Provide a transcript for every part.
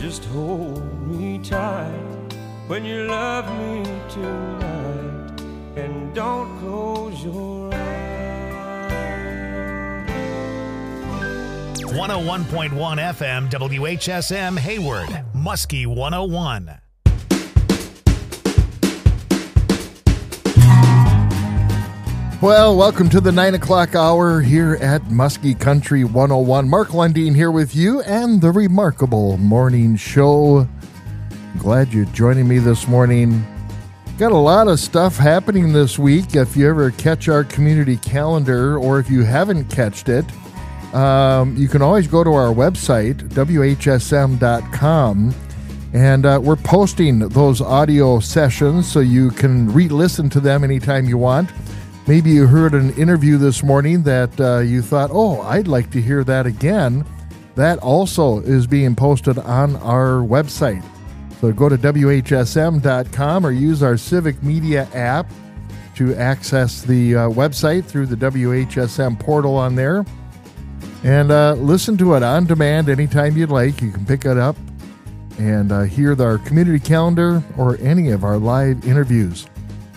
Just hold me tight when you love me tonight, and don't close your eyes. 101.1 FM WHSM Hayward, Muskie 101. Well, welcome to the 9 o'clock hour here at Muskie Country 101. Mark Lundeen here with you and the Remarkable Morning Show. Glad you're joining me this morning. Got a lot of stuff happening this week. If you ever catch our community calendar, or if you haven't catched it, you can always go to our website, WHSM.com, and we're posting those audio sessions so you can re-listen to them anytime you want. Maybe you heard an interview this morning that you thought, oh, I'd like to hear that again. That also is being posted on our website. So go to WHSM.com or use our Civic Media app to access the website through the WHSM portal on there. And listen to it on demand anytime you'd like. You can pick it up and hear our community calendar or any of our live interviews.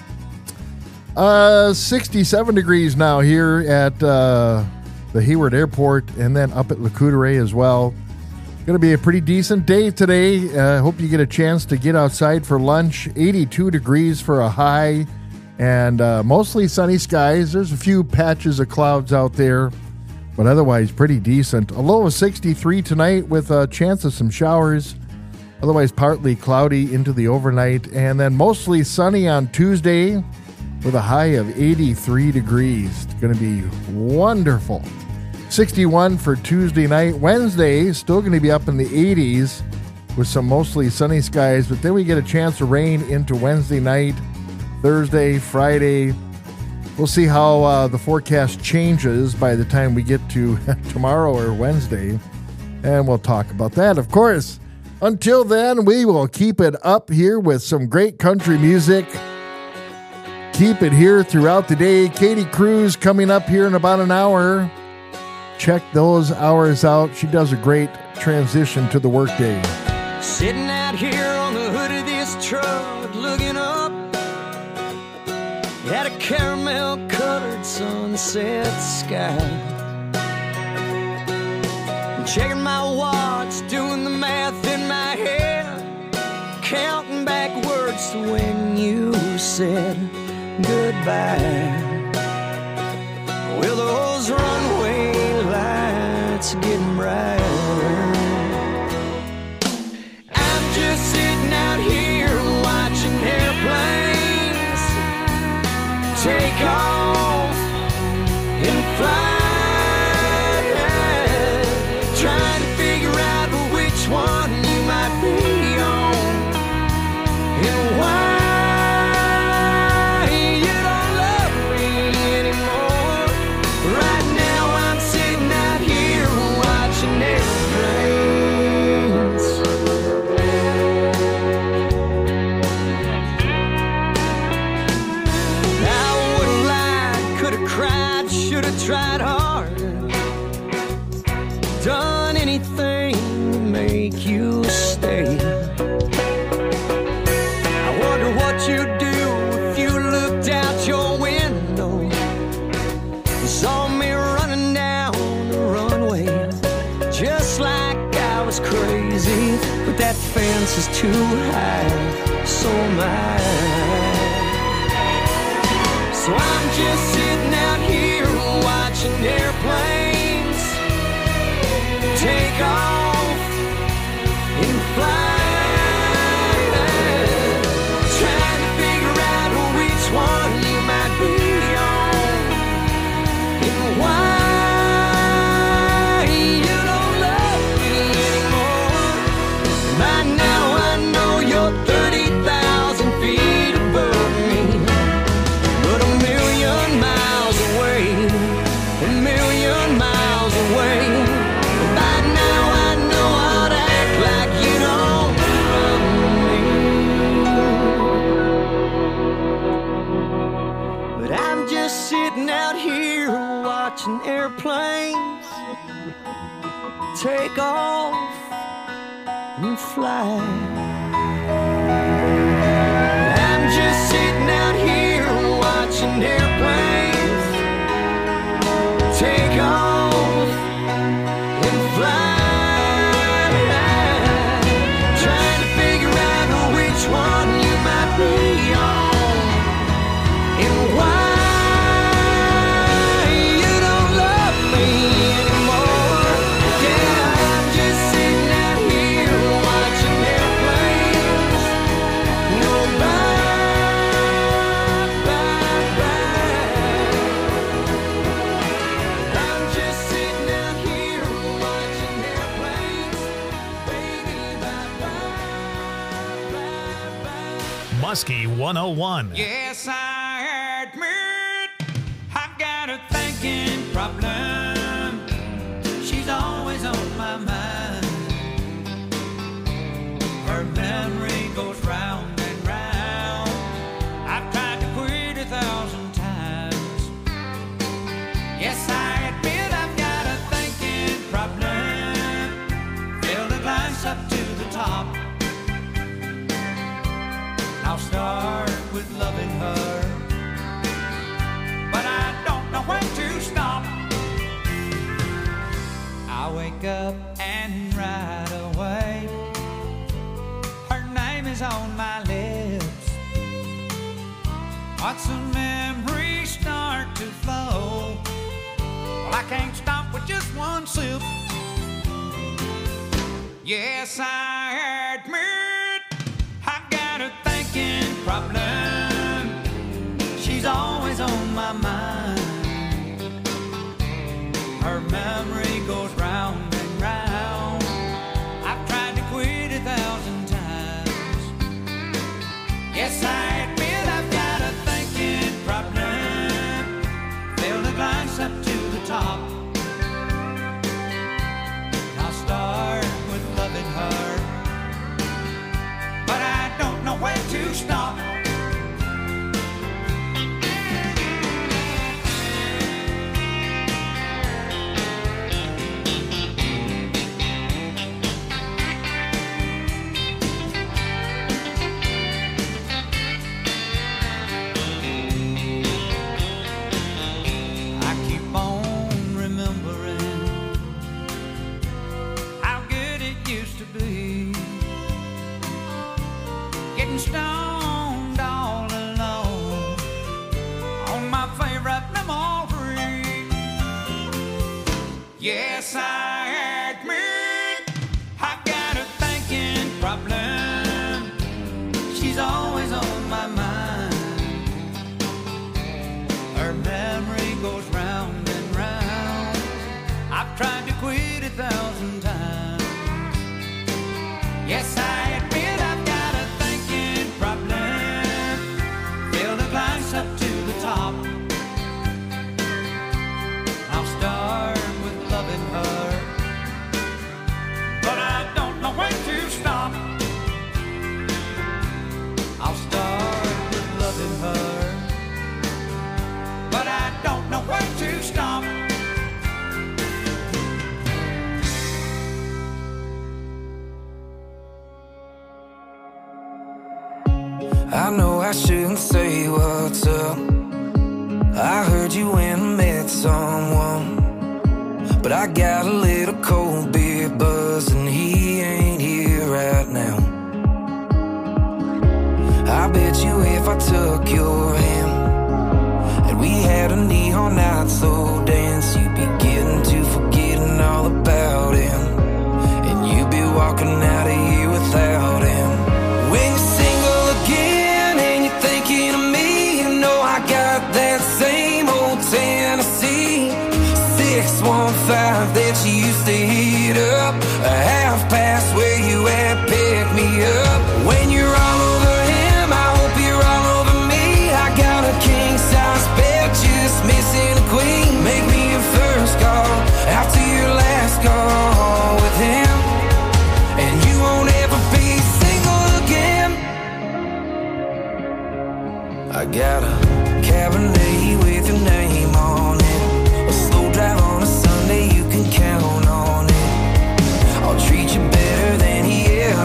67 degrees now here at the Hayward Airport and then up at Le Coudray as well. Going to be a pretty decent day today. Hope you get a chance to get outside for lunch. 82 degrees for a high and mostly sunny skies. There's a few patches of clouds out there, but otherwise pretty decent. A low of 63 tonight with a chance of some showers. Otherwise partly cloudy into the overnight, and then mostly sunny on Tuesday with a high of 83 degrees. It's going to be wonderful. 61 for Tuesday night. Wednesday, still going to be up in the 80s with some mostly sunny skies, but then we get a chance of rain into Wednesday night, Thursday, Friday. We'll see how the forecast changes by the time we get to tomorrow or Wednesday, and we'll talk about that, of course. Until then, we will keep it up here with some great country music. Keep it here throughout the day. Katie Cruz coming up here in about an hour. Check those hours out. She does a great transition to the workday. Sitting out here on the hood of this truck, looking up at a caramel-colored sunset sky. I'm checking my watch, doing the math in my head, counting backwards to when you said goodbye. Well, those runway lights are getting brighter. I'm just sitting out here watching airplanes take off and fly, trying to figure out which one you might be on and why. Tried hard, done anything to make you stay. I wonder what you'd do if you looked out your window and saw me running down the runway, just like I was crazy. But that fence is too high, so am I. So I'm just sitting out here watching airplanes take off and fly, trying to figure out which one you might be on and why you don't love me anymore. By now I know you're 30,000 feet above me, but a million miles away. A million miles away. By now I know how to act like you don't love me. But I'm just sitting out here watching airplanes take off and fly. I'm just sitting out here watching airplanes take off and fly, trying to figure out which one you might be on and why you don't love me anymore. Yeah, I'm just sitting out here watching airplanes go by, by, by. I'm just sitting out here watching airplanes, baby, bye, bye, bye, bye. Muskie 101. Yes, I admit I've got a thinking problem. She's always on my mind. Her memory goes round and round. I've tried to quit 1,000 times. Yes, I admit I've got a thinking problem. Fill the glass up to the top. I'll start with loving her, but I don't know when to stop. I wake up and right away her name is on my lips. Watch the memories start to flow. Well, I can't stop with just one sip. Yes, I admit I've got a thinking problem. She's always on my mind. Her memory goes round and round. I've tried to quit 1,000 times. Yes, I admit I've got a thinking problem. Fill the glass up to the top. I'll start with loving her, but I don't know when to stop. I keep on remembering how good it used to be. Getting stoned all alone on my favorite memory. Yes, I admit I've got a thinking problem. She's always on my mind. Her memory goes round and round. I've tried to quit 1,000 times. Yes, I admit I've got a thinking problem. Fill the glass up to the top. I'll start with loving her, but I don't know when to stop. I'll start with loving her, but I don't know when to stop. I know I shouldn't say what's up. I heard you went and met someone, but I got a little cold beer buzz and he ain't here right now. I bet you if I took your hand and we had a neon night slow dance, you'd be getting to forgetting all about him, and you'd be walking out of here without him. When you're single again and you're thinking of me, you know I got that same old Tennessee 615 that you used to heat up, a half past where you at, pick me up. When you're all over him, I hope you're all over me. I got a king size bed, just missing a queen. Make me your first call after your last call with him, and you won't ever be single again. I got a Cabernet with your name on it, a slow drive on a Sunday, you can count on it. I'll treat you better than he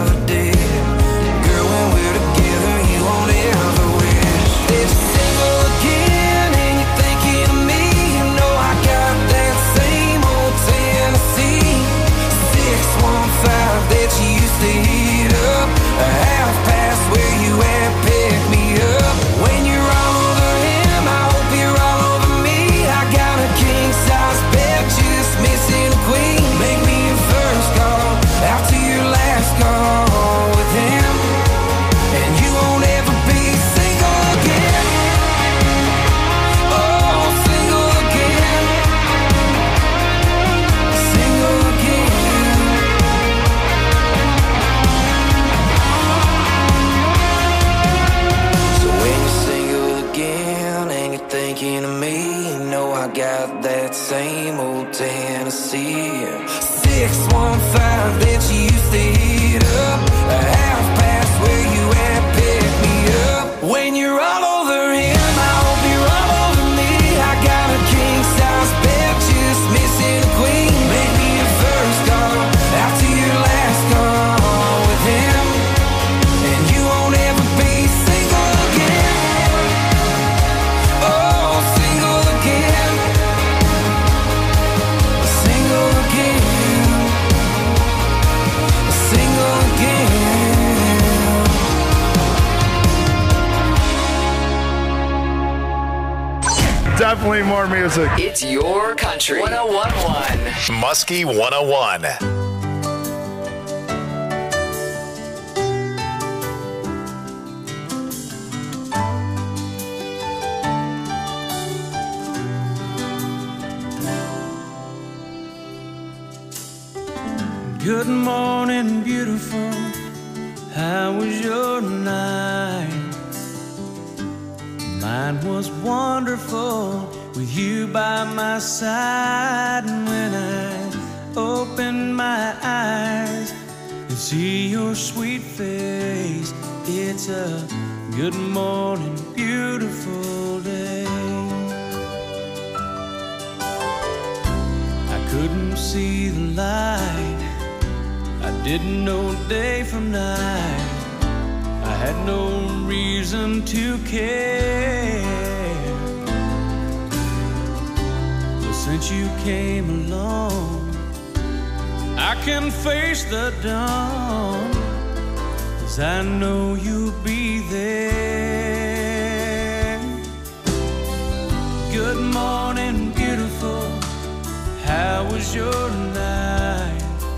5 that you used to hit up. A half past where you at, pick me up. When you're all over him, I hope you're all over me. I got a king size bed, just missing a queen. Make me your first call after your last call with him, and you won't ever be single again. Oh, single again. Single again. Single again. Definitely more music. It's your country. 101.1. Muskie 101. Good morning, beautiful. How was your night? Mine was wonderful with you by my side. And when I open my eyes and see your sweet face, it's a good morning, beautiful day. I couldn't see the light, I didn't know day from night, I had no reason to care. But since you came along, I can face the dawn, 'cause I know you'll be there. Good morning, beautiful. How was your night?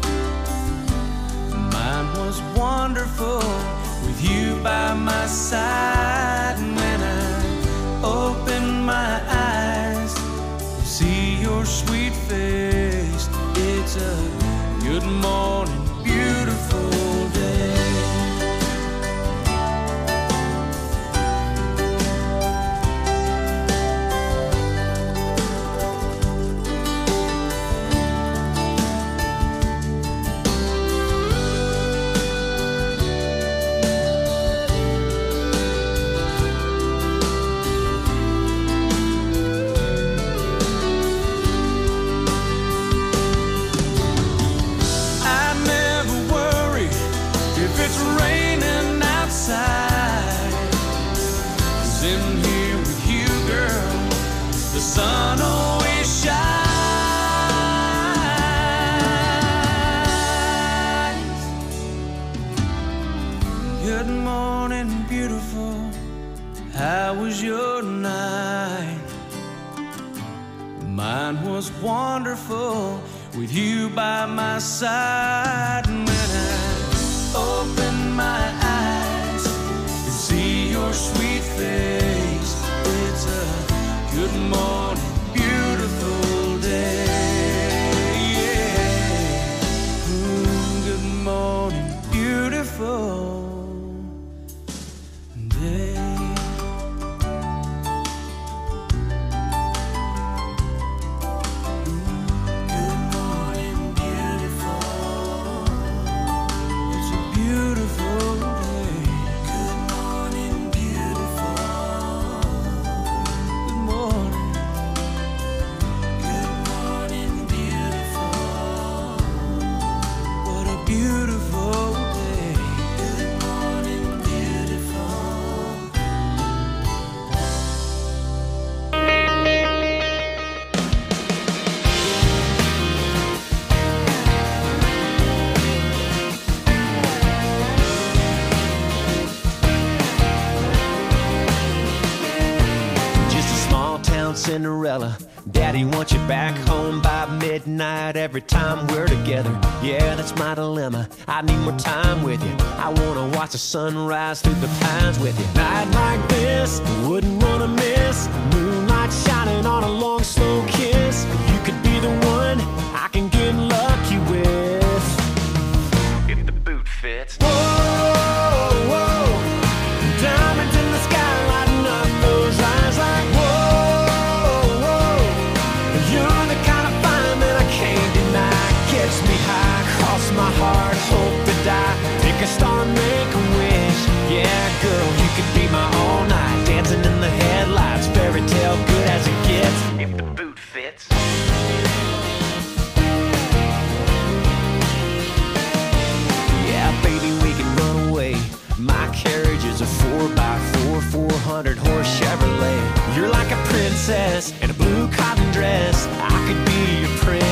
Mine was wonderful with you by my side. And when I open my eyes, see your sweet face, it's a good morning, beautiful day. Sun always shines. Good morning, beautiful. How was your night? Mine was wonderful with you by my side. And when I open my eyes and see your sweet face, it's a good morning, beautiful day. Yeah. Good morning, beautiful day. Good morning, beautiful. It's a beautiful day. Good morning, beautiful. Good morning. Good morning, beautiful. What a beautiful day. Good morning, beautiful. Just a small town Cinderella. Daddy wants you back home by midnight every time we're together. Yeah, that's my dilemma. I need more time with you. I wanna watch the sunrise through the pines with you. Night like this, wouldn't wanna miss. Moonlight shining on a long, slow kiss. You could be the one I can get lucky with. If the boot fits. Whoa, whoa. Diamonds in the sky lighting up those eyes like whoa, whoa. You're the kind of fire that I can't deny. Gets me high, cross a star and make a wish. Yeah, girl, you could be my all night, dancing in the headlights, fairy tale good as it gets, if the boot fits. Yeah, baby, we can run away. My carriage is a 4x4, 400 horse Chevrolet. You're like a princess in a blue cotton dress. I could be your prince.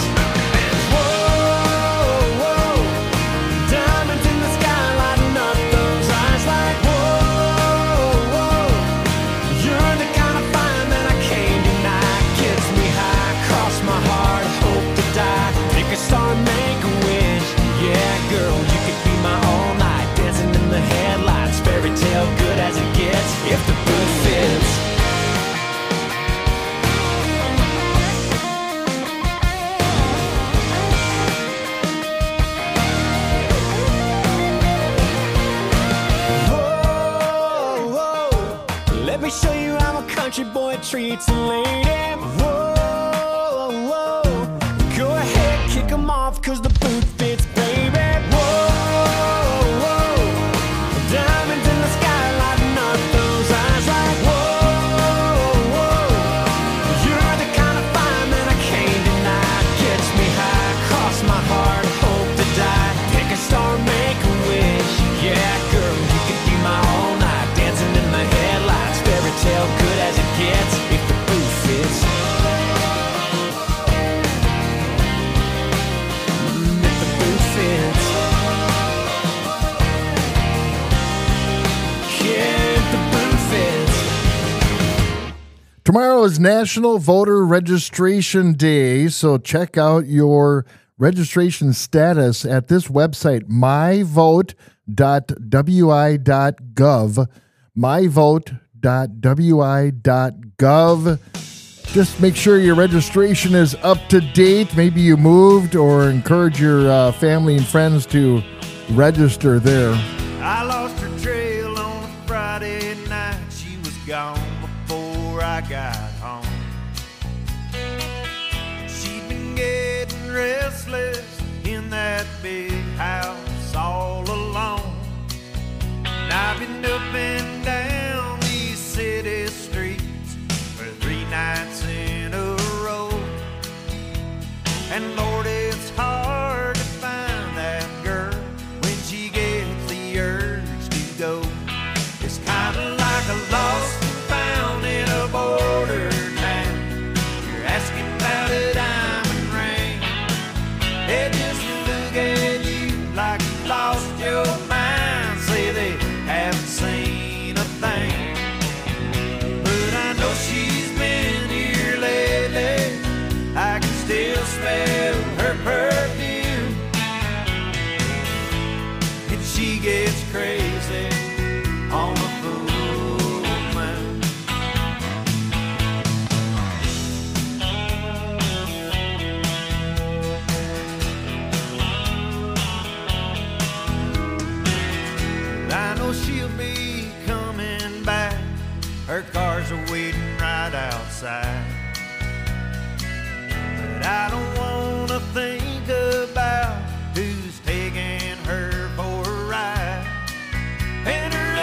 Whoa, whoa, diamonds in the sky lighting up those eyes like whoa, whoa. You're the kind of fire that I can't deny. Gets me high, cross my heart, hope to die. Pick a star and make a wish. Yeah, girl, you could be my all night, dancing in the headlights, fairy tale good as it gets, if the boot fits. Whoa, whoa, let me show you how a country boy treats a lady. Whoa, whoa, go ahead, kick 'em off, cause the boot fits, baby. Whoa, whoa, diamonds in the sky lighting up those eyes like whoa, whoa. You're the kind of fire that I can't deny. Gets me high, cross my heart, hope to die. Pick a star, make a wish. Yeah, girl, you could be my all night, dancing in the headlights, fairy tale good as it gets, if the boot fits. If the boot fits. Yeah, if the boot fits. Tomorrow is National Voter Registration Day, so check out your registration status at this website, myvote.wi.gov. myvote.wi.gov. Just make sure your registration is up to date. Maybe you moved, or encourage your family and friends to register there. I lost her trail on a Friday night. She was gone before I got home. She'd been getting restless in that big house all alone. And I've been up and down these city streets for 3 nights in a row. And Lord, it's hard to find that girl when she gets the urge to go. It's kind of like a lost and found in a border town. You're asking about a diamond ring. They just look at you like you lost your mind. Say they haven't seen a thing. But I know she's been here lately. I can still smell her perfume. And she gets crazy on the full moon. I know she'll be coming back. Her cars are waiting right outside. But I don't wanna think about who's taking her for a ride. And her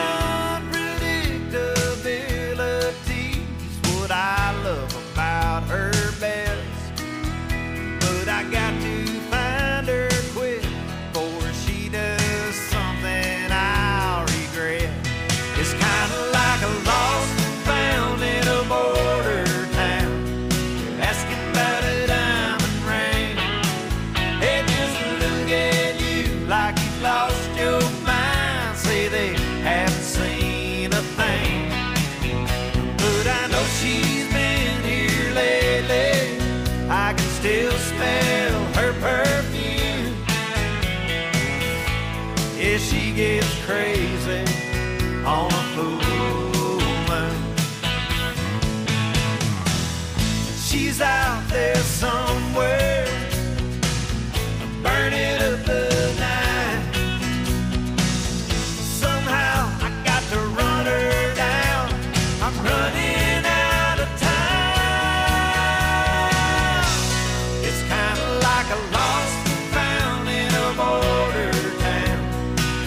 unpredictability's what I love about her best. But I got to find her quick before she does something I'll regret. It's kinda like a lost and found in a border town. You're asking about a diamond ring. They just look at you like you've lost your mind. Say they haven't seen a thing. But I know she's been here lately. I can still smell her perfume. Yeah, she gets crazy on a full moon. She's out there somewhere, burning up the night. Somehow I got to run her down. I'm running out of time. It's kind of like a lost and found in a border town.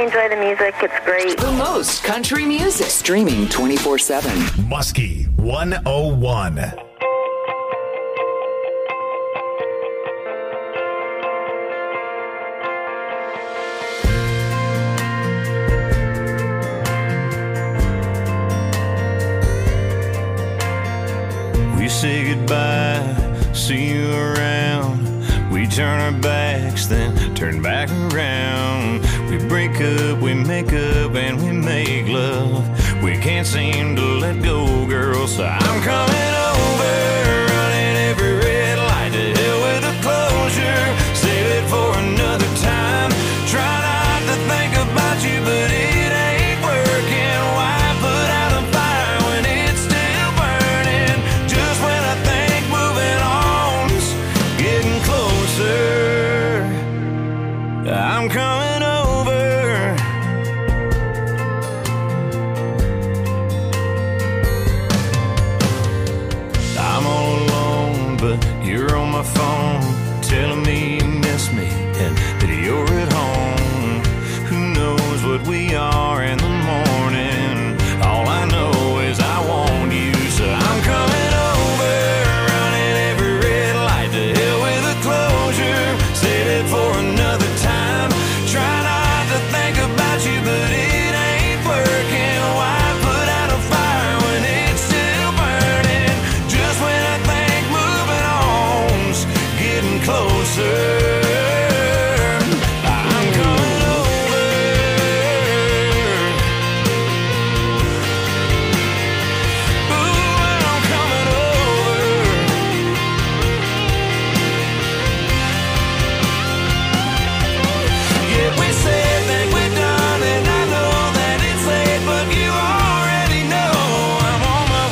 enjoy the music. It's great. The most country music. Streaming 24/7. Muskie 101. We say goodbye, see you around. We turn our backs, then turn back around. We break up, we make up, and we make love. We can't seem to let go, girl, so I'm coming over, running every red light. To hell with the closure, save it for another time. Try not to think about you, but it ain't working. Why put out a fire when it's still burning? Just when I think moving on's getting closer, I'm coming over. I'm all alone, but you're on my phone, telling me you miss me and that you're at home. Who knows what we are in the morning? All I know is I want you, so I'm coming over, running every red light. To hell with the closure, save it for another time. Try not to think about you, but it ain't working. Why put out a fire when it's still burning? Just when I think moving on's getting closer, I'm coming over. Ooh, I'm coming over. Yeah, we said that we're done, and I know that it's late, but you already know I'm on my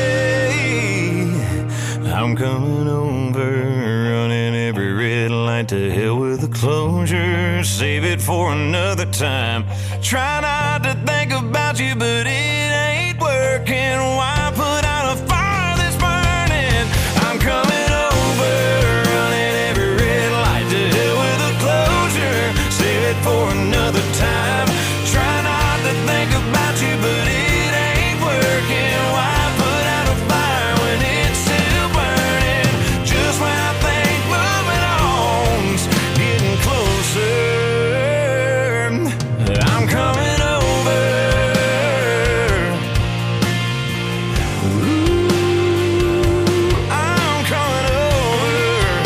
way. I'm coming over, running every red light. To hell with the closure, save it for another time. Try not to think about you, but it ain't working. Why put out a fire that's burning? I'm coming over, running every red light. To hell with the closure, save it for another time. Try not to think about you, but it ain't working. Why put out a fire when it's still burning? Just when I think moving on's getting closer, I'm coming over. Ooh, I'm coming over.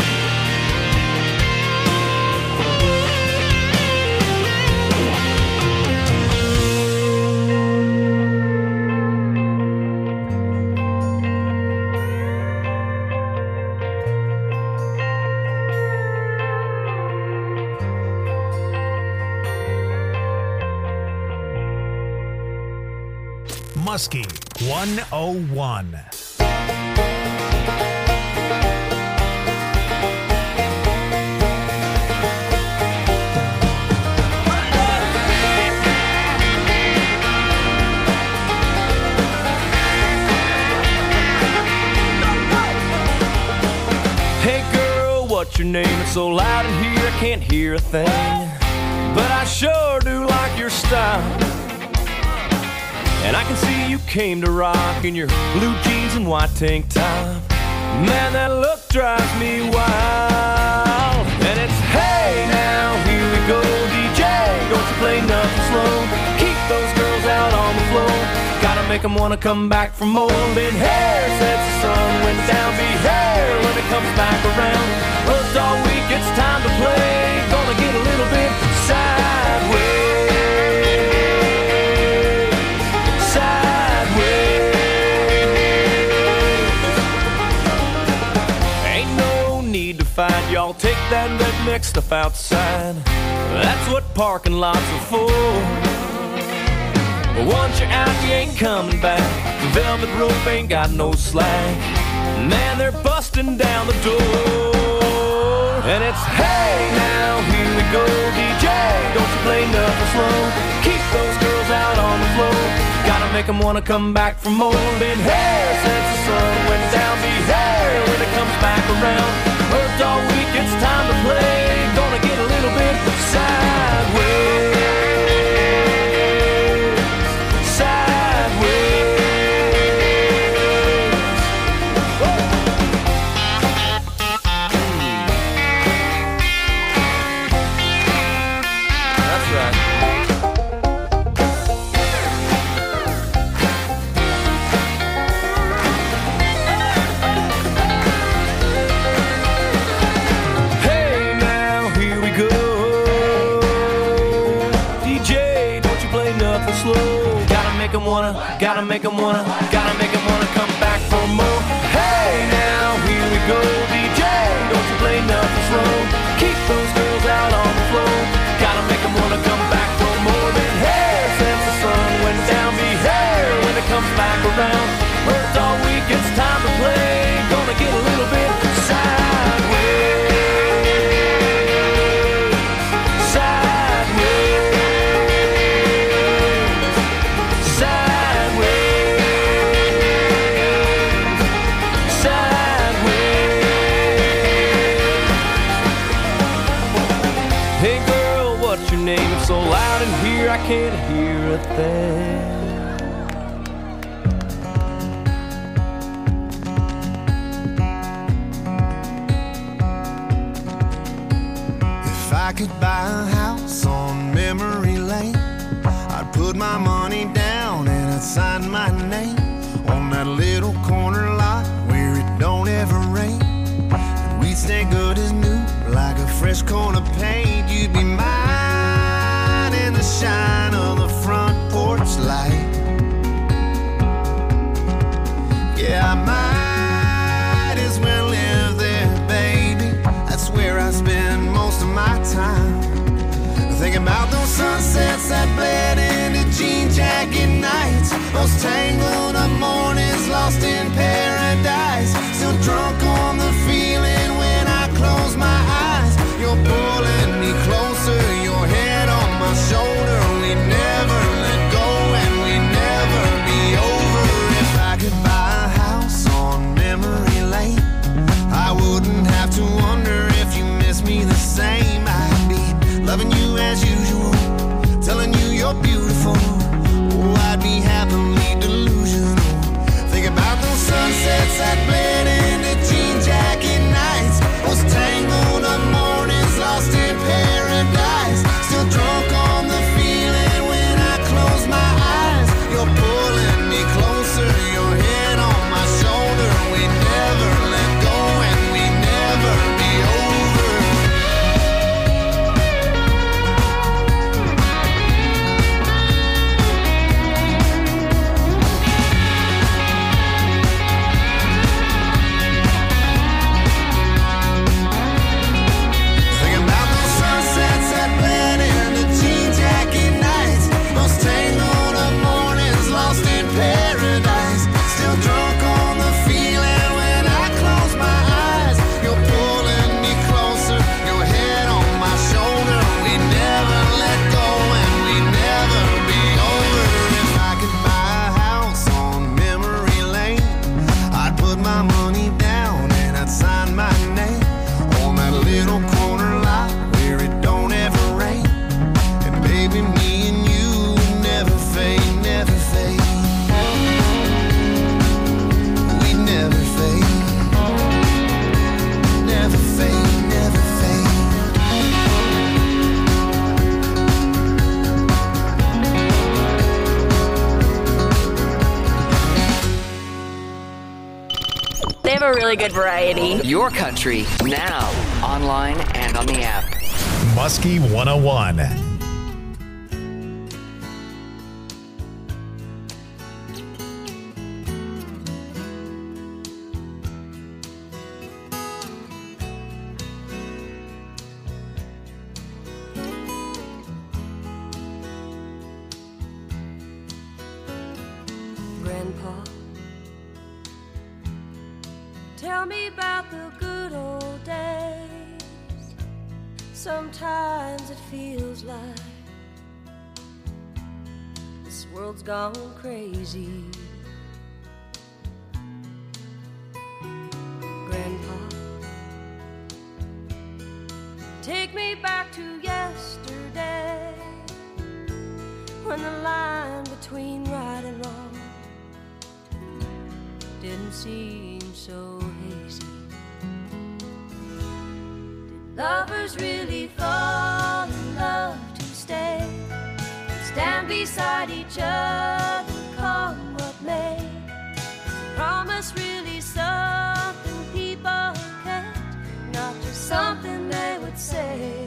Muskie 101. Hey girl, what's your name? It's so loud in here I can't hear a thing, but I sure do like your style. And I can see you came to rock in your blue jeans and white tank top. Man, that look drives me wild. And it's hey now, here we go, DJ. Don't you play nothing slow. Keep those girls out on the floor. Gotta make them wanna come back for more. Been hair since the sun went down. Be hair when it comes back around. Worked all week, it's time to play. Gonna get a little bit sideways. Y'all take that red mix stuff outside. That's what parking lots are for. But once you're out, you ain't coming back. The velvet rope ain't got no slack. Man, they're busting down the door. And it's hey now, here we go, DJ. Don't you play nothing slow. Keep those girls out on the floor. Gotta make them wanna come back for more. Been hair since the sun went down. Be hair when it comes back around. Worked all week, it's time to play. Gonna get a little bit sideways. Gotta make 'em wanna come back for more. Hey, now here we go, DJ. Don't you play nothing slow. Keep those girls out on the floor. Gotta make 'em wanna come back for more than hair. Since the sun went down, be hair when it comes back around. Worked all week, it's time to play. Gonna get a little bit sideways. So loud in here I can't hear a thing. If I could buy a house on memory lane, I'd put my money down and I'd sign my name on that little corner lot where it don't ever rain. And we'd stay good as new, like a fresh coat of paint. You'd be mine in the shine of the front porch light. Yeah, I might as well live there, baby. That's where I spend most of my time. Thinking about those sunsets that bled into jean jacket nights, those tangled up mornings lost in paradise. Still drunk on the feeling when I close my eyes. You're pulling me closer, your head on my shoulder. We never let go and we never be over. If I could buy a house on memory lane, I wouldn't have to wonder if you miss me the same. I'd be loving you as usual, telling you you're beautiful. Oh, I'd be happily delusional. Think about those sunsets that bled into jean jacket nights, those tangled up mornings lost in paradise. Still drunk on the feeling when I close my eyes. You're pulling me closer, your head on my shoulder. We never let go and we never be over. They have a really good variety. Your country, now, online and on the app. Muskie 101. Grandpa, tell me about the good old days. Sometimes it feels like this world's gone crazy. Grandpa, take me back to yesterday, when the line between right and wrong didn't seem so hazy. Did lovers really fall in love to stay, stand beside each other, come what may? Is promise really something people kept, not just something they would say?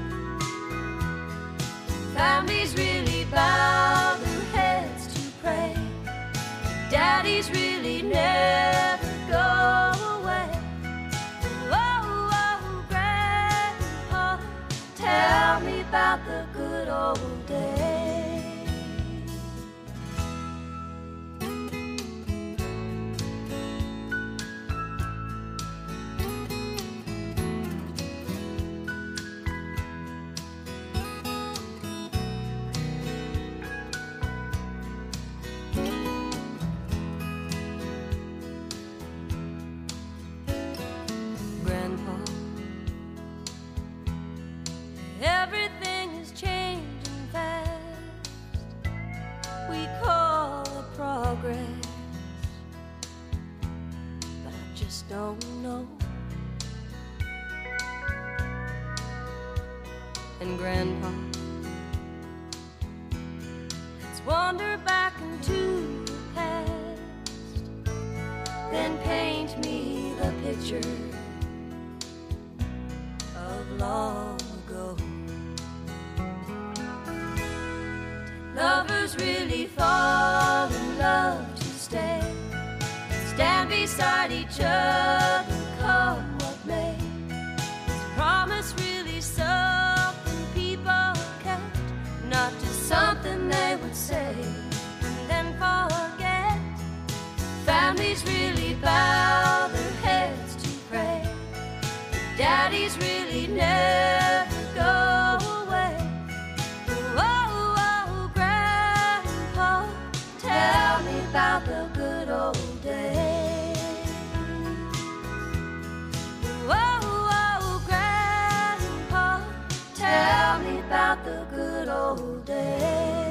Families really bow their heads to pray, Daddies really never go away. Oh, oh, Grandpa, tell me about the good old days. Grandpa, everything is changing fast. We call it progress, but I just don't know. And Grandpa, let's wander back into the past, then paint me the picture of long ago. Lovers really fall in love to stay, stand beside each other, come what may. Is promise really something people kept, not just something they would say and then forget? Families really bow their heads to pray. Daddies really never go away. Oh, oh, Grandpa, tell me about the good old days. Oh, oh, Grandpa, tell me about the good old days.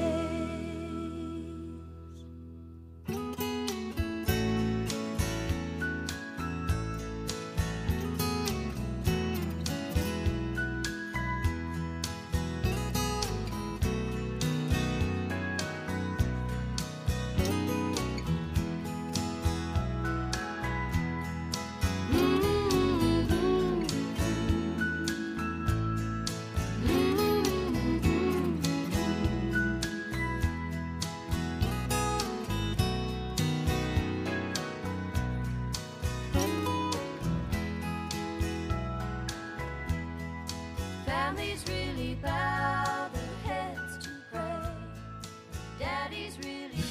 Families really bow their heads to pray. Daddies really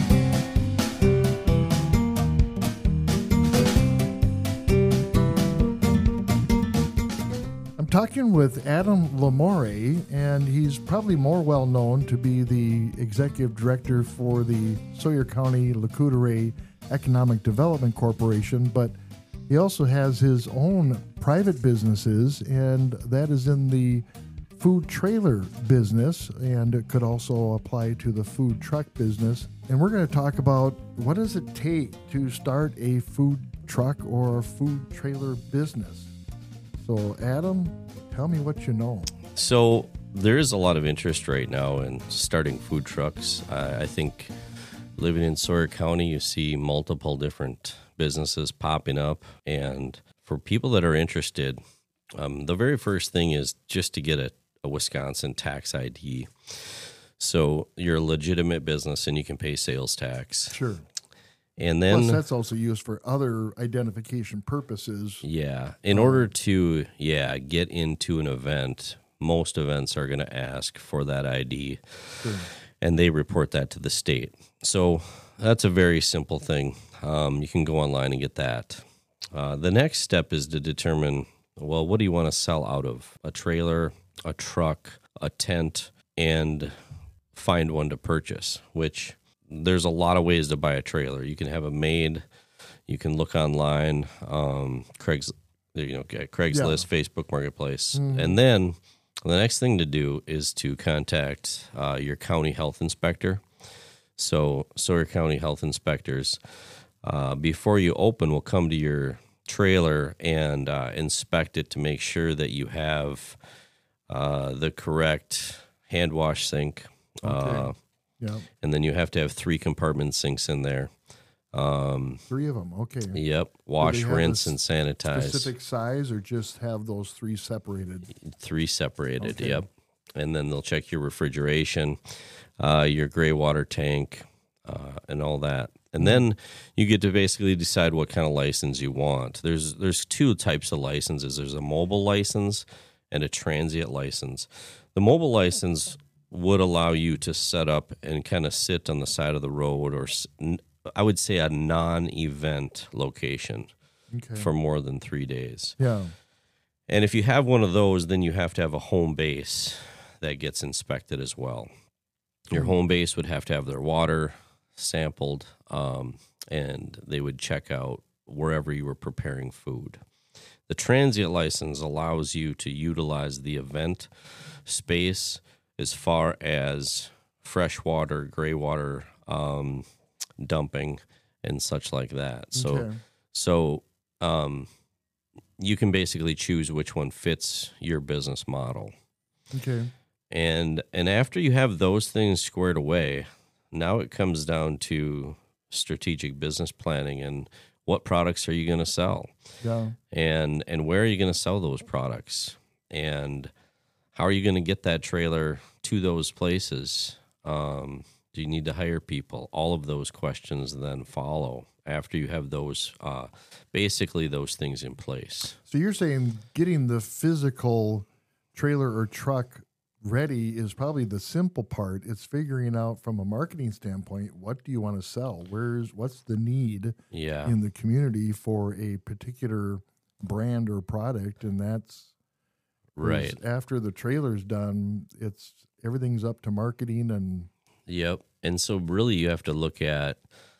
I'm talking with Adam Lamore, and he's probably more well known to be the executive director for the Sawyer County Lac-Courte Economic Development Corporation, but he also has his own private businesses, and that is in the food trailer business, and it could also apply to the food truck business. And we're going to talk about what does it take to start a food truck or food trailer business. So, Adam, tell me what you know. So there is a lot of interest right now in starting food trucks. I think living in Sawyer County, you see multiple different businesses popping up. And for people that are interested, the very first thing is just to get a Wisconsin tax ID. So you're a legitimate business and you can pay sales tax. Sure. And then plus, that's also used for other identification purposes. Yeah. In order to, get into an event, most events are going to ask for that ID. Sure. And they report that to the state. So that's a very simple thing. You can go online and get that. The next step is to determine, well, what do you want to sell out of? A trailer, a truck, a tent, and find one to purchase, which there's a lot of ways to buy a trailer. You can have it made. You can look online, Craigslist, Facebook Marketplace. Mm-hmm. And then the next thing to do is to contact your county health inspector. So Sawyer County health inspectors, before you open, will come to your trailer and inspect it to make sure that you have the correct hand wash sink. Okay. Yeah. And then you have to have 3 compartment sinks in there. 3 of them, okay. Yep. Wash, rinse, and sanitize. Specific size, or just have those 3 separated? 3 separated, okay. Yep. And then they'll check your refrigeration, your gray water tank, and all that. And then you get to basically decide what kind of license you want. There's two types of licenses. There's a mobile license and a transient license. The mobile license would allow you to set up and kind of sit on the side of the road, or I would say a non-event location for more than 3 days. Yeah. And if you have one of those, then you have to have a home base that gets inspected as well. Your home base would have to have their water sampled, and they would check out wherever you were preparing food. The transient license allows you to utilize the event space as far as freshwater, gray water dumping, and such like that. So you can basically choose which one fits your business model. Okay. And after you have those things squared away, now it comes down to strategic business planning and what products are you going to sell? Yeah. And where are you going to sell those products? And how are you going to get that trailer to those places? Do you need to hire people? All of those questions then follow after you have those, basically those things in place. So you're saying getting the physical trailer or truck ready is probably the simple part. It's figuring out from a marketing standpoint, what do you want to sell? What's the need in the community for a particular brand or product? And that's right after the trailer's done, everything's up to marketing and Yep. And so really you have to look at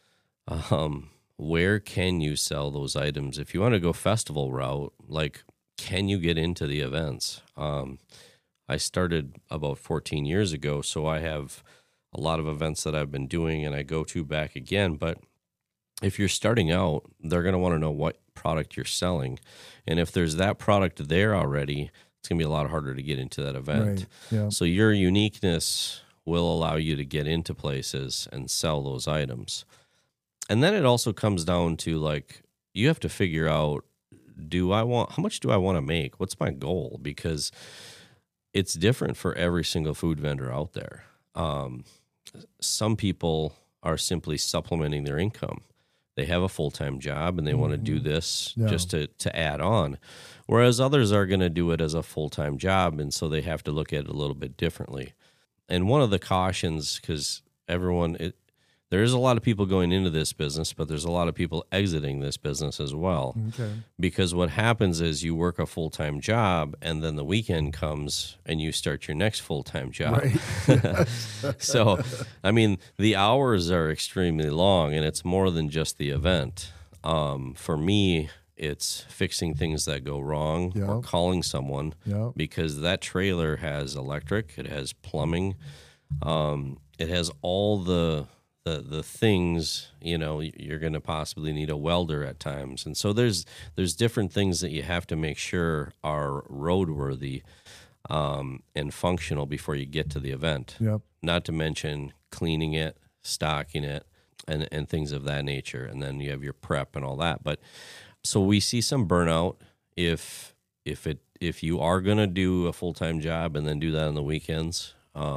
where can you sell those items? If you want to go festival route, like, can you get into the events? I started about 14 years ago, so I have a lot of events that I've been doing and I go to back again. But if you're starting out, they're going to want to know what product you're selling. And if there's that product there already, it's going to be a lot harder to get into that event. Right. Yeah. So your uniqueness will allow you to get into places and sell those items. And then it also comes down to, like, you have to figure out, how much do I want to make? What's my goal? Because it's different for every single food vendor out there. Some people are simply supplementing their income. They have a full-time job and they want to do this just to add on. Whereas others are going to do it as a full-time job, and so they have to look at it a little bit differently. And one of the cautions, because there is a lot of people going into this business, but there's a lot of people exiting this business as well. Okay. Because what happens is you work a full-time job, and then the weekend comes and you start your next full-time job. Right. So, I mean, the hours are extremely long, and it's more than just the event. For me, it's fixing things that go wrong or calling someone because that trailer has electric, it has plumbing, it has all the things, you're going to possibly need a welder at times. And so there's different things that you have to make sure are roadworthy and functional before you get to the event. Yep. Not to mention cleaning it, stocking it, and things of that nature. And then you have your prep and all that. But so we see some burnout if you are going to do a full-time job and then do that on the weekends.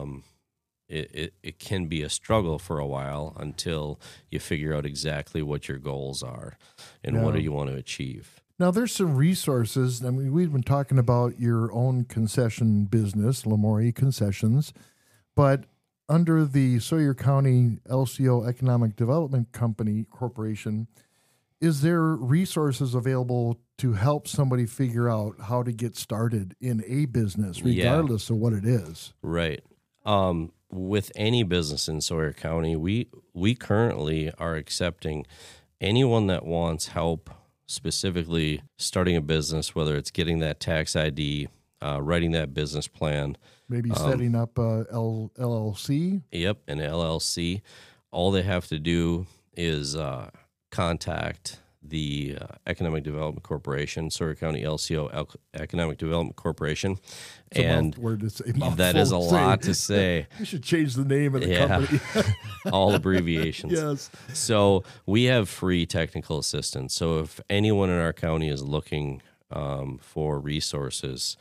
It can be a struggle for a while until you figure out exactly what your goals are and what do you want to achieve. Now, there's some resources. I mean, we've been talking about your own concession business, Lamori Concessions, but under the Sawyer County LCO Economic Development Corporation, is there resources available to help somebody figure out how to get started in a business, regardless of what it is? Right. With any business in Sawyer County, we currently are accepting anyone that wants help, specifically starting a business, whether it's getting that tax ID, writing that business plan. Maybe setting up a LLC. Yep, an LLC. All they have to do is contact the Economic Development Corporation, Sawyer County LCO Economic Development Corporation. And that is a lot to say. You should change the name of the company. All abbreviations. Yes. So we have free technical assistance. So if anyone in our county is looking for resources,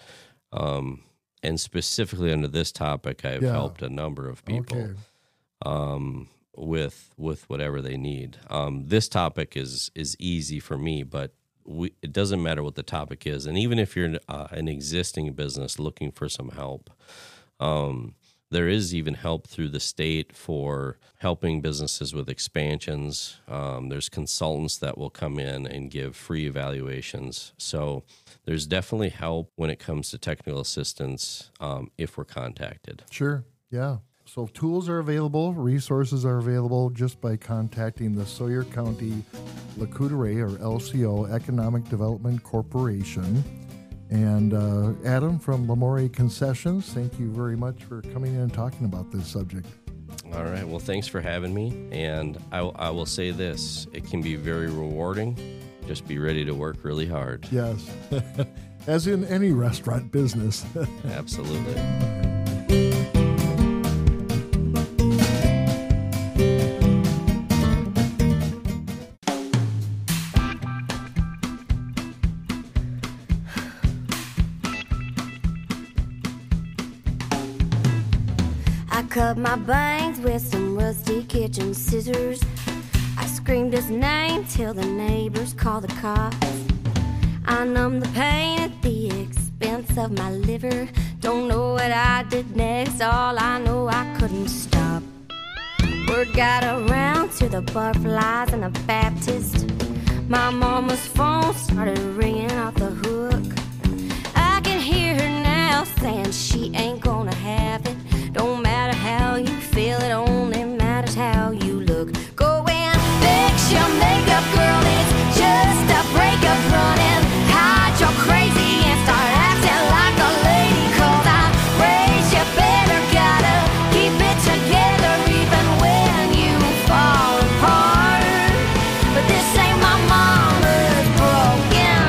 and specifically under this topic, I've helped a number of people. Okay. with whatever they need. This topic is easy for me, but it doesn't matter what the topic is. And even if you're an existing business looking for some help, there is even help through the state for helping businesses with expansions. There's consultants that will come in and give free evaluations. So there's definitely help when it comes to technical assistance if we're contacted. Sure, yeah. So tools are available, resources are available just by contacting the Sawyer County Lac-Courte or LCO Economic Development Corporation. And Adam from Lamore Concessions, thank you very much for coming in and talking about this subject. All right. Well, thanks for having me. And I will say this, it can be very rewarding. Just be ready to work really hard. Yes, as in any restaurant business. Absolutely. Cut my bangs with some rusty kitchen scissors. I screamed his name till the neighbors called the cops. I numbed the pain at the expense of my liver. Don't know what I did next, all I know I couldn't stop. Word got around to the Barflies and the Baptist. My mama's phone started ringing off the hook. I can hear her now saying she ain't gonna have it. Don't matter how you feel, it only matters how you look. Go and fix your makeup, girl, it's just a breakup. Running, hide your crazy and start acting like a lady. 'Cause I raised you better, gotta keep it together even when you fall apart. But this ain't my mama's broken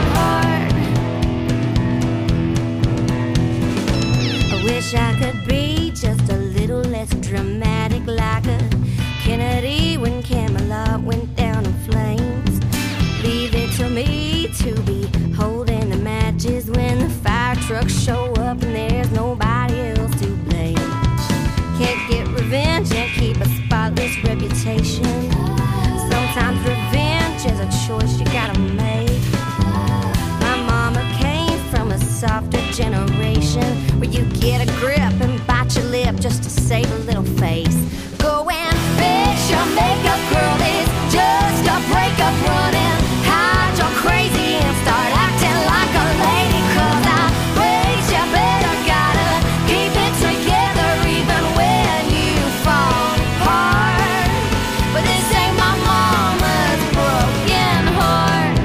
heart. I wish I could be just a little less dramatic, like a Kennedy when Camelot went down in flames. Leave it to me to be holding the matches when the fire trucks show up and there's nobody else to blame. Can't get revenge and keep a spotless reputation. Sometimes revenge is a choice you gotta make. My mama came from a softer generation where you get a grip and bite your lip just to save a little face. Go and fix your makeup, girl, it's just a breakup. Running, hide your crazy and start acting like a lady. 'Cause I raised you better, gotta keep it together even when you fall apart. But this ain't my mama's broken heart.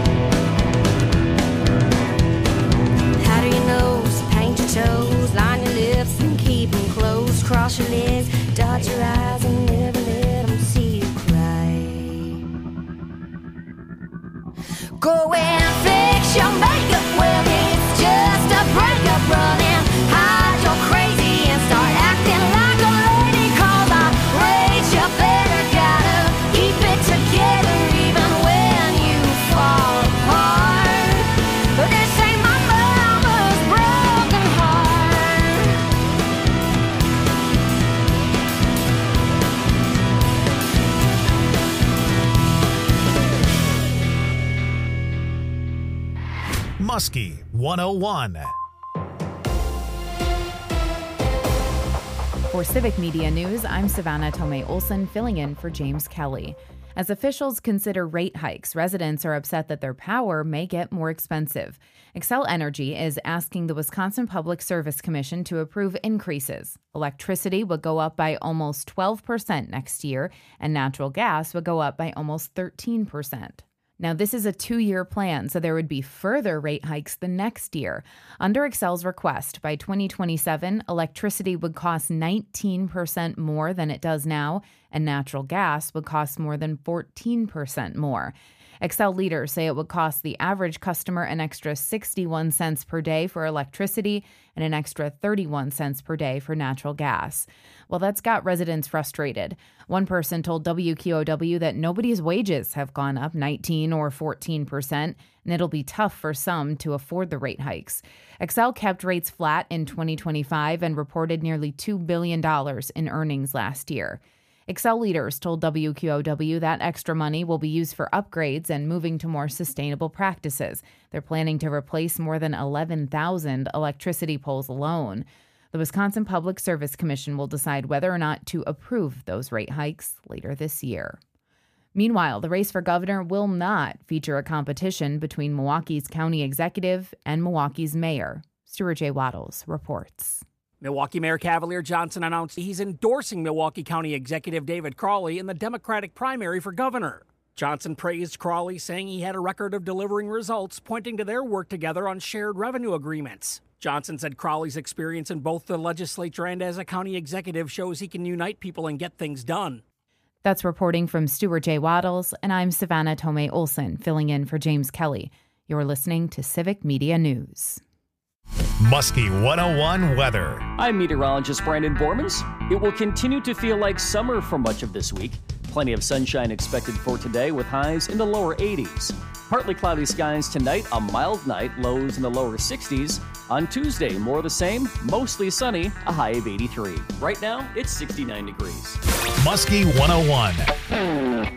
Powder your nose, paint your toes, line your lips and keep them closed. Cross your legs, dot your eyes and never let them see you cry. Go and fix your makeup, well it's just a breakup. Running, hide your crazy and start acting like a lady. 'Cause I raised you better, gotta keep it together even when you fall apart. But this ain't my mama's broken heart. Muskie 101. For Civic Media News, I'm Savannah Tomei Olson, filling in for James Kelly. As officials consider rate hikes, residents are upset that their power may get more expensive. Xcel Energy is asking the Wisconsin Public Service Commission to approve increases. Electricity would go up by almost 12% next year, and natural gas would go up by almost 13%. Now, this is a 2-year plan, so there would be further rate hikes the next year. Under Xcel's request, by 2027, electricity would cost 19% more than it does now, and natural gas would cost more than 14% more. Xcel leaders say it would cost the average customer an extra 61 cents per day for electricity and an extra 31 cents per day for natural gas. Well, that's got residents frustrated. One person told WQOW that nobody's wages have gone up 19 or 14%, and it'll be tough for some to afford the rate hikes. Xcel kept rates flat in 2025 and reported nearly $2 billion in earnings last year. Xcel leaders told WQOW that extra money will be used for upgrades and moving to more sustainable practices. They're planning to replace more than 11,000 electricity poles alone. The Wisconsin Public Service Commission will decide whether or not to approve those rate hikes later this year. Meanwhile, the race for governor will not feature a competition between Milwaukee's county executive and Milwaukee's mayor. Stuart J. Waddles reports. Milwaukee Mayor Cavalier Johnson announced he's endorsing Milwaukee County Executive David Crawley in the Democratic primary for governor. Johnson praised Crawley, saying he had a record of delivering results, pointing to their work together on shared revenue agreements. Johnson said Crawley's experience in both the legislature and as a county executive shows he can unite people and get things done. That's reporting from Stuart J. Waddles, and I'm Savannah Tomei Olson, filling in for James Kelly. You're listening to Civic Media News. Muskie 101 weather. I'm meteorologist Brandon Bormans. It will continue to feel like summer for much of this week. Plenty of sunshine expected for today with highs in the lower 80s. Partly cloudy skies tonight, a mild night, lows in the lower 60s. On Tuesday, more the same, mostly sunny, a high of 83. Right now, it's 69 degrees. Muskie 101.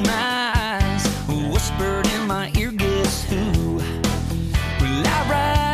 Whispered in my ear, guess who? Well, I ride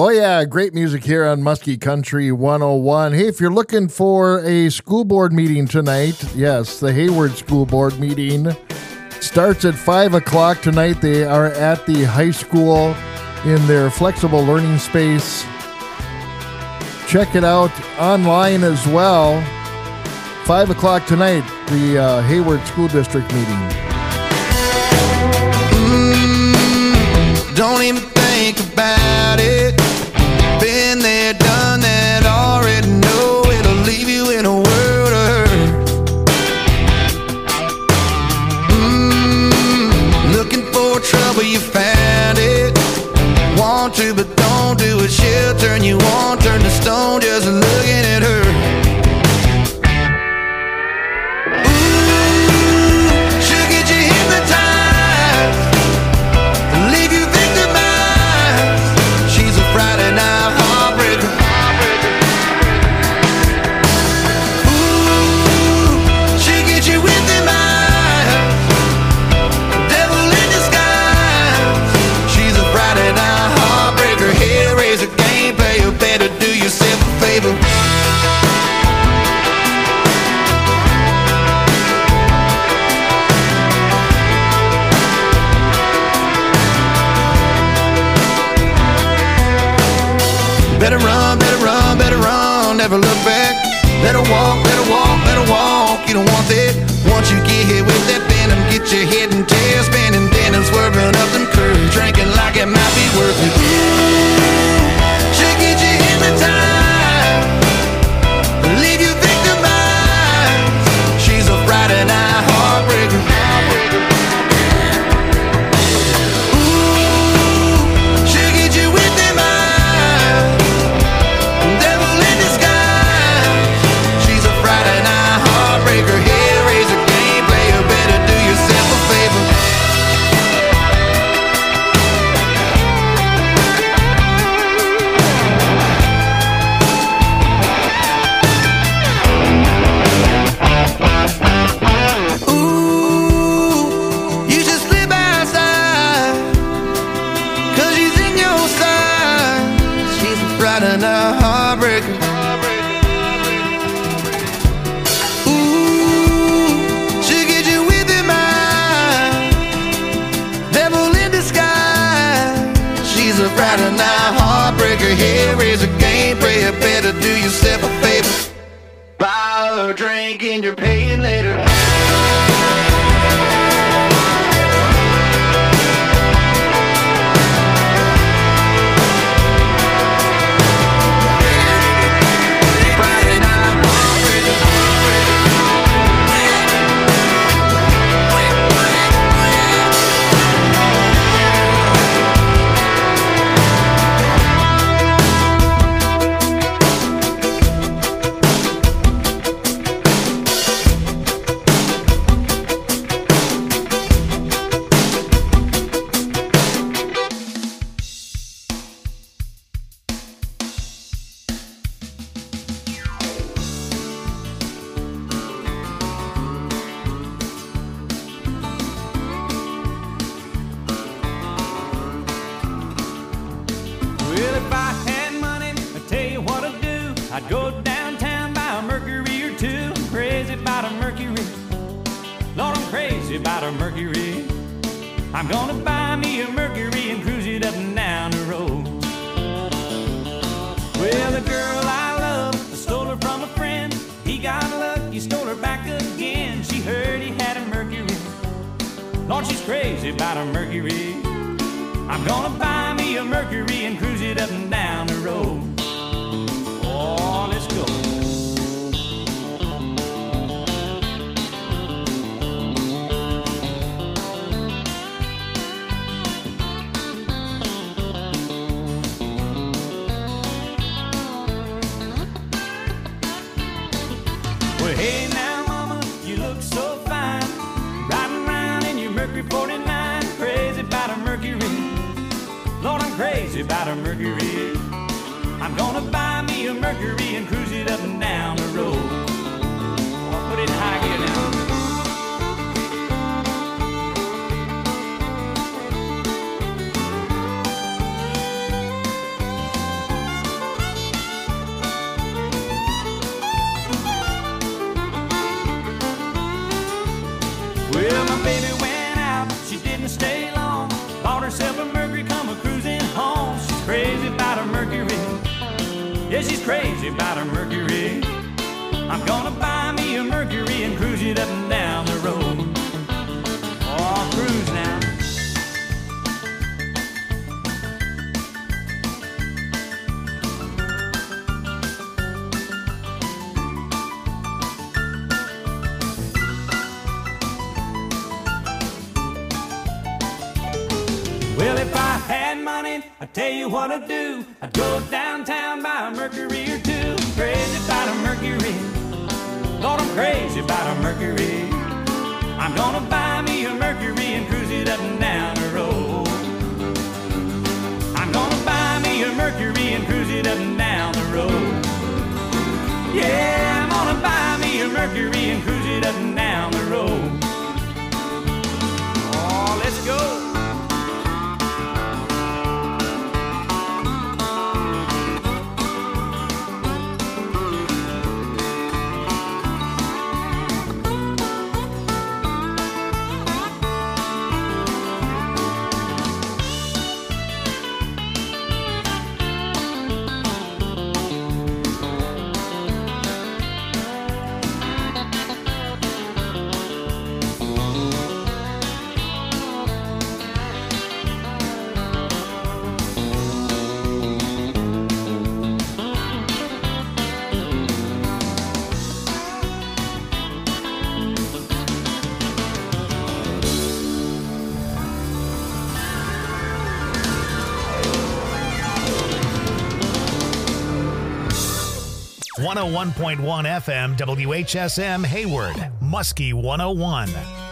Oh, yeah, great music here on Muskie Country 101. Hey, if you're looking for a school board meeting tonight, yes, the Hayward School Board meeting starts at 5 o'clock tonight. They are at the high school in their flexible learning space. Check it out online as well. 5 o'clock tonight, the Hayward School District meeting. Don't even think about it. Been there, done that, already know it'll leave you in a world of hurt. Looking for trouble, you found it. Want to, but don't do it. She'll turn you on, turn to stone, just looking at her. Better run, never look back. Better walk, you don't want that. Once you get hit with that venom, get your head and tail spinning, then and swerving up them curves, drinking like it might be worth it. She'll get you hypnotized, leave you victimized. She's a Friday night heartbreaker. Better do yourself a favor. Buy a drink and you're paying later. I'd go downtown, buy a Mercury or two. I'm crazy about a Mercury. Lord, I'm crazy about a Mercury. I'm gonna buy me a Mercury and cruise it up and down the road. Well, the girl I love, I stole her from a friend. He got lucky, stole her back again. She heard he had a Mercury. Lord, she's crazy about a Mercury. I'm gonna buy me a Mercury and cruise it up and down the road. Oh, let's go. Well, hey now, mama, you look so fine. Riding around in your Mercury 49. Crazy about a Mercury. Lord, I'm crazy about a Mercury. I'm gonna buy me a Mercury and cruise it up and down the road. I'll put it in high gear now. My baby went out, she didn't stay long. Bought herself a Mercury, come a cruising home. She's crazy about her Mercury. Yeah, she's crazy about her Mercury. I'm gonna buy me a Mercury and cruise it up and down the road. Oh, cruise now. Well, if I had money, I'd tell you what I'd do. I'd go downtown, buy a Mercury or two. I'm crazy about a Mercury. Lord, I'm crazy about a Mercury. I'm gonna buy me a Mercury and cruise it up and down the road. I'm gonna buy me a Mercury and cruise it up and down the road. Yeah, I'm gonna buy me a Mercury and cruise it up and down the road. Oh, let's go. .1 FM WHSM Hayward, Muskie 101.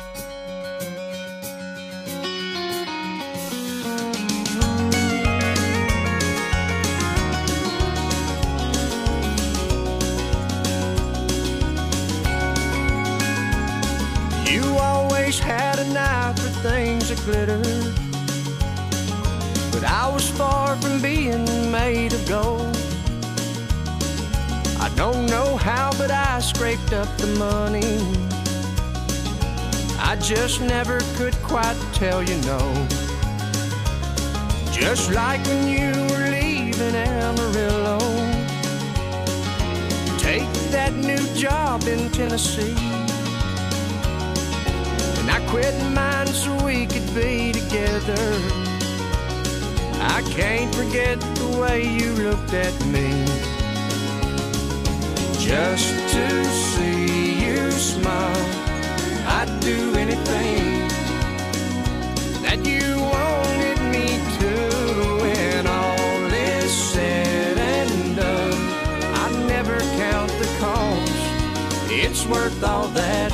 You always had an eye for things that glitter, but I was far from being made of gold. I don't know how, but I scraped up the money. I just never could quite tell you no. Just like when you were leaving Amarillo, take that new job in Tennessee, and I quit mine so we could be together. I can't forget the way you looked at me. Just to see you smile, I'd do anything that you wanted me to. When all is said and done, I never count the cost. It's worth all that